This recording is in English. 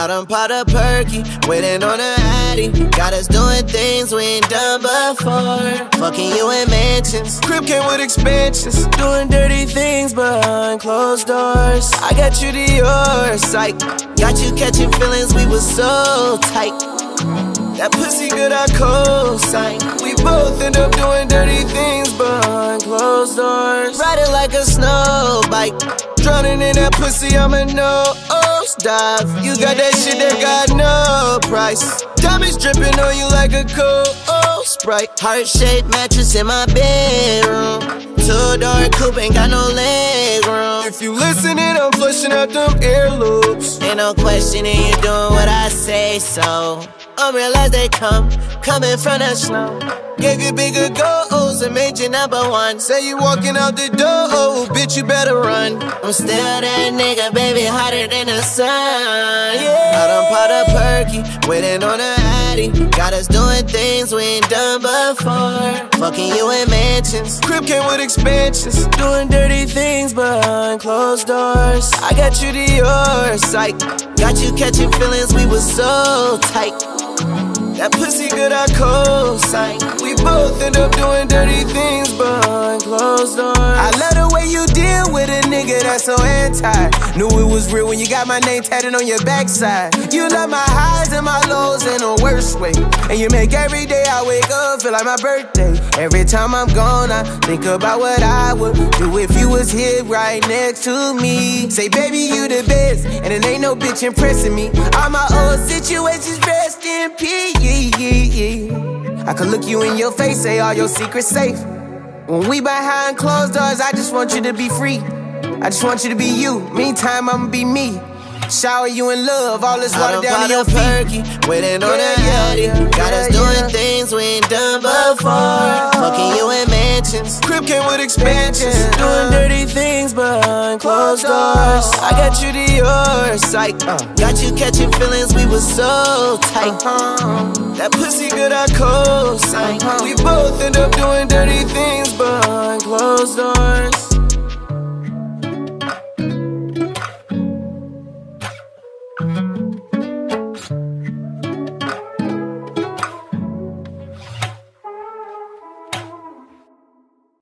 I done popped a perky, waiting on a addy. Got us doing things we ain't done before. Fucking you in mansions, crib came with expansions. Doing dirty things behind closed doors. I got you to your sight, got you catching feelings, we was so tight. That pussy good, I co-sign. We both end up doing dirty things behind closed doors. Riding like a snow bike, drowning in that pussy, I'm a nose dive. You got that shit that got no price. Diamonds dripping on you like a cold Sprite. Heart-shaped mattress in my bedroom. Two-door coupe, ain't got no leg room. If you listening, I'm flushing out them earloops. Ain't no questioning, you doing what I say so. I realize they coming from the snow. Gave you bigger goals and made you #1. Say you walking out the door, bitch, you better run. I'm still that nigga, baby, hotter than the sun, yeah. I done popped a perky, waiting on a addy. Got us doing things we ain't done before. Fucking you in mansions, crib came with expansions. Doing dirty things behind closed doors. I got you to your sight, got you catching feelings, we was so tight. That pussy good, I co-sign. We both end up doing dirty things behind closed doors. I love the way you deal with a nigga that's so anti. Knew it was real when you got my name tatted on your backside. You love my highs and my lows in the worst way. And you make every day I wake up feel like my birthday. Every time I'm gone, I think about what I would do if you was here right next to me. Say, baby, you the best, and it ain't no bitch impressing me. All my old situations, rest in peace. I could look you in your face, say all your secrets safe. When we behind closed doors, I just want you to be free. I just want you to be you. Meantime, I'ma be me. Shower you in love, all this water down to your feet. Perky, waiting on a addy. Got us doing things we ain't done before. Fucking you in mansions, crib came with expansions. Doing dirty things behind closed doors. I got you to your sight, got you catching feelings, we was so tight. That pussy good, I co-sign. We both end up doing dirty things behind closed doors.